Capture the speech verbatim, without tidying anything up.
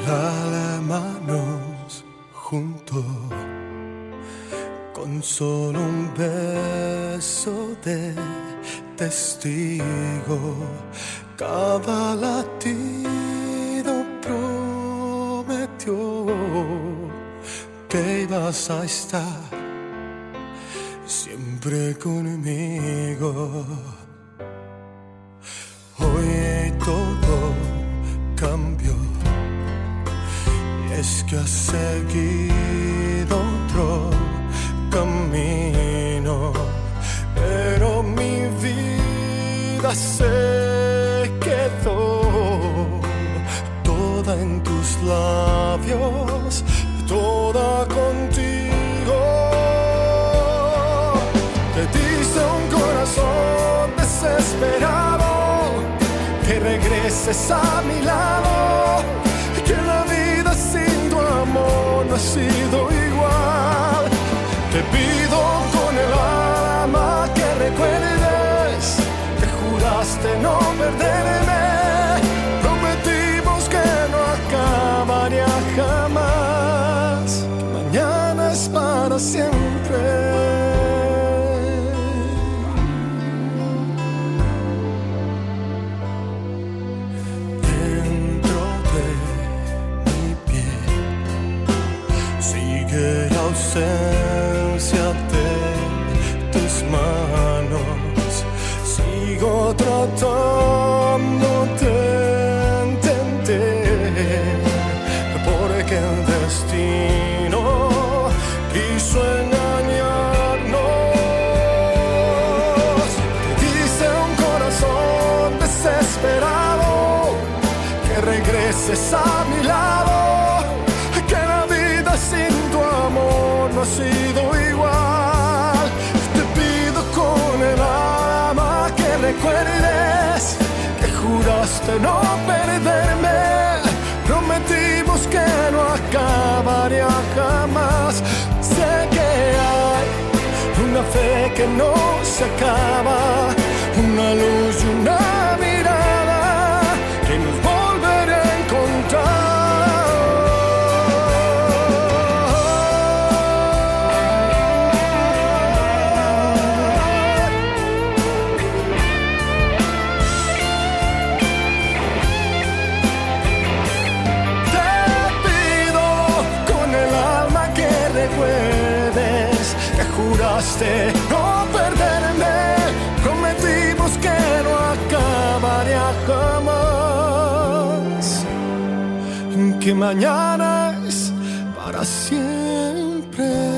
las manos juntos, con solo un beso de testigo, cada latido prometió que ibas a estar siempre conmigo. Hoy todo cambió, y es que has seguido otro camino, pero mi vida se quedó toda en tus labios, toda contigo. Te diste un corazón desesperado, que regreses a mi lado, que la vida sin tu amor no ha sido igual. Te pido con el alma que recuerdes que juraste no perderme, prometimos que no acabaría jamás, que mañana es para siempre. La ausencia de tus manos, sigo tratando de entender porque el destino quiso engañarnos. Te dice un corazón desesperado que regreses a mi lado, sin tu amor no ha sido igual. Te pido con el alma que recuerdes que juraste no perderme, prometimos que no acabaría jamás. Sé que hay una fe que no se acaba, una luz y una mirada que nos volverá a encontrar. Juraste no perderme, prometimos que no acabaría jamás, que mañana es para siempre.